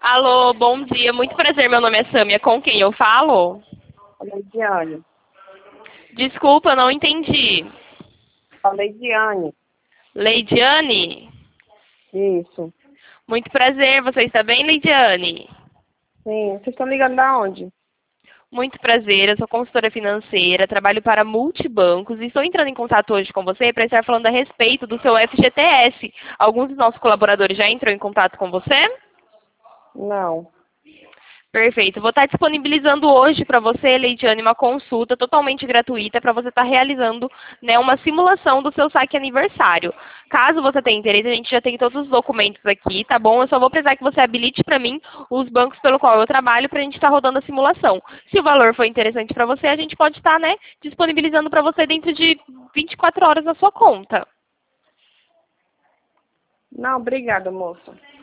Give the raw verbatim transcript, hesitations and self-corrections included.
Alô, bom dia. Muito prazer, meu nome é Sâmia. Com quem eu falo? Leidiane. Desculpa, eu não entendi. A Leidiane. Leidiane? Isso. Muito prazer. Você está bem, Leidiane? Sim. Vocês estão ligando da onde? Muito prazer. Eu sou consultora financeira, trabalho para multibancos e estou entrando em contato hoje com você para estar falando a respeito do seu F G T S. Alguns dos nossos colaboradores já entrou em contato com você? Não. Perfeito. Vou estar disponibilizando hoje para você, Leidiane, uma consulta totalmente gratuita para você estar realizando, né, uma simulação do seu saque aniversário. Caso você tenha interesse, a gente já tem todos os documentos aqui, tá bom? Eu só vou precisar que você habilite para mim os bancos pelo qual eu trabalho para a gente estar rodando a simulação. Se o valor for interessante para você, a gente pode estar, né, disponibilizando para você dentro de vinte e quatro horas na sua conta. Não, obrigada, moça.